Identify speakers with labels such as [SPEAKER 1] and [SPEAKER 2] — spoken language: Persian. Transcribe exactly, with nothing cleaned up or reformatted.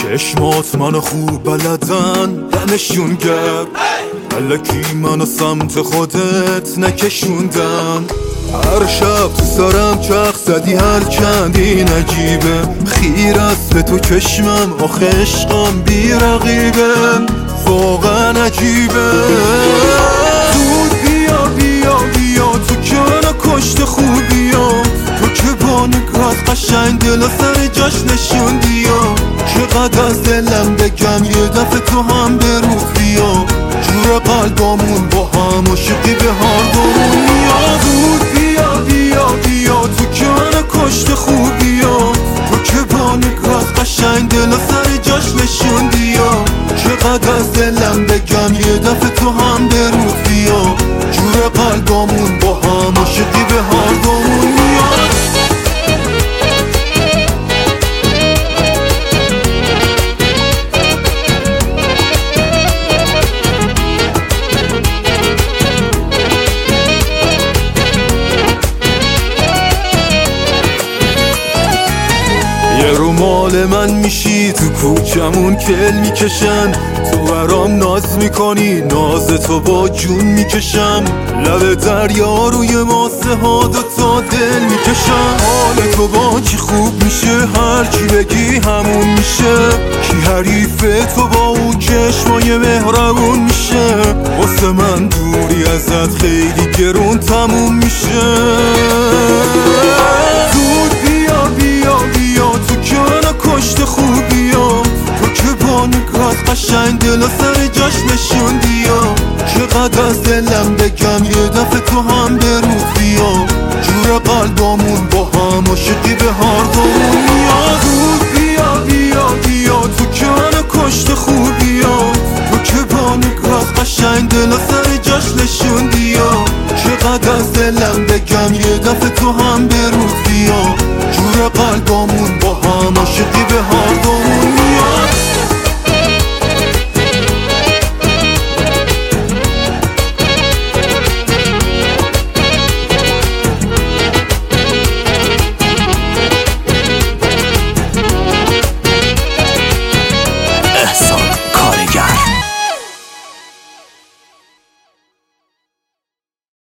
[SPEAKER 1] چشمات منو خوب بلدن دمشون گرد، الکی منو سمت خودت نکشوندن. هر شب تو سرم چرخ زدی هر چندی نجیبه، خیر است به تو چشمم آخه عشقم بی رقیبه، واقعا عجیبه. زود بیا بیا بیا تو که منو کشت خوبیا، تو که با نگاهت قشنگ دل سر جاش نشوندی. چقدر از دلم بگم یه دفعه تو هم به روز بیا، جور قلبامون با هم عاشقی به هر دومون میاد. زود بیا بیا بیا تو که منو کشت خوبیا، تو که با نگاهت قشنگ دل سر جاش نشوندی. چقدر از دلم بگم یه دفعه تو هم به روز بیا، جور قلبامون با هم عاشقی به هر دومون میاد. یه رومال من میشی تو کوچمون کل میکشن، تو برام ناز میکنی ناز تو با جون میکشم. لب دریا روی ماسه ها دوتا دل میکشم. حال تو با کی خوب میشه هرچی بگی همون میشه، کی حریفه تو با اون چشمای مهربون میشه. واسه من دوری ازت خیلی گرون تموم میشه. زود بیا بیا بیا تو که منو کشت خوبیا، تو که با نگاهت قشنگ دل سر جاش نشوندی. چقدر از دلم بگم یه دفعه تو هم به روز بیا، جور قلبامون با هم عاشقی به هر دومون میاد. زود بیا بیا بیا تو که منو کشت خوبیا، تو که با نگاهت قشنگ دل سر جاش نشوندی. چقدر از دلم بگم یه دفعه تو هم به روز بیا، جور قلبامون با هم عاشقی به هر دومون میاد.